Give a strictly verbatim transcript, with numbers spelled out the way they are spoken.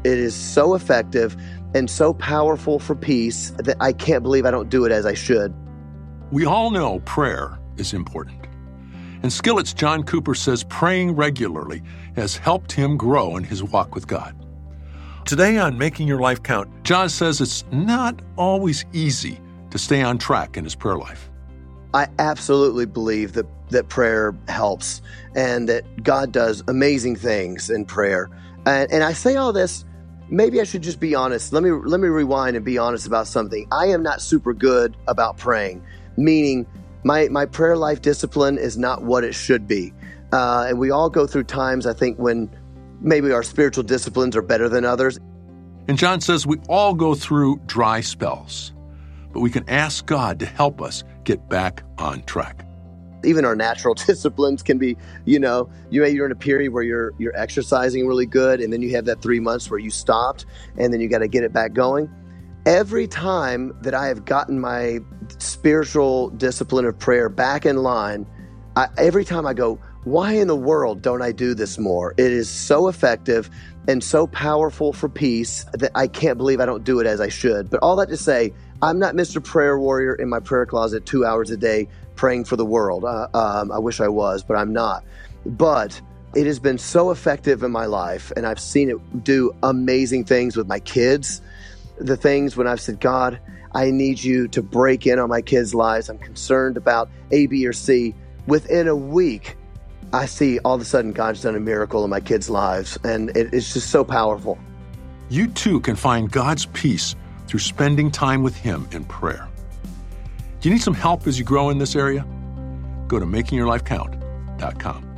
It is so effective and so powerful for peace that I can't believe I don't do it as I should. We all know prayer is important. And Skillet's John Cooper says praying regularly has helped him grow in his walk with God. Today on Making Your Life Count, John says it's not always easy to stay on track in his prayer life. I absolutely believe that, that prayer helps and that God does amazing things in prayer. And, and I say all this, maybe I should just be honest. Let me let me rewind and be honest about something. I am not super good about praying, meaning my, my prayer life discipline is not what it should be. Uh, and we all go through times, I think, when maybe our spiritual disciplines are better than others. And John says we all go through dry spells, but we can ask God to help us get back on track. Even our natural disciplines can be, you know, you, you're in a period where you're you're exercising really good, and then you have that three months where you stopped, and then you got to get it back going. Every time that I have gotten my spiritual discipline of prayer back in line, I, every time I go, why in the world don't I do this more? It is so effective and so powerful for peace that I can't believe I don't do it as I should. But all that to say, I'm not Mister Prayer Warrior in my prayer closet two hours a day praying for the world. Uh, um, I wish I was, but I'm not. But it has been so effective in my life, and I've seen it do amazing things with my kids. The things when I've said, God, I need you to break in on my kids' lives. I'm concerned about A, B, or C. Within a week, I see all of a sudden God's done a miracle in my kids' lives, and it, it's just so powerful. You too can find God's peace through spending time with Him in prayer. Do you need some help as you grow in this area? Go to making your life count dot com.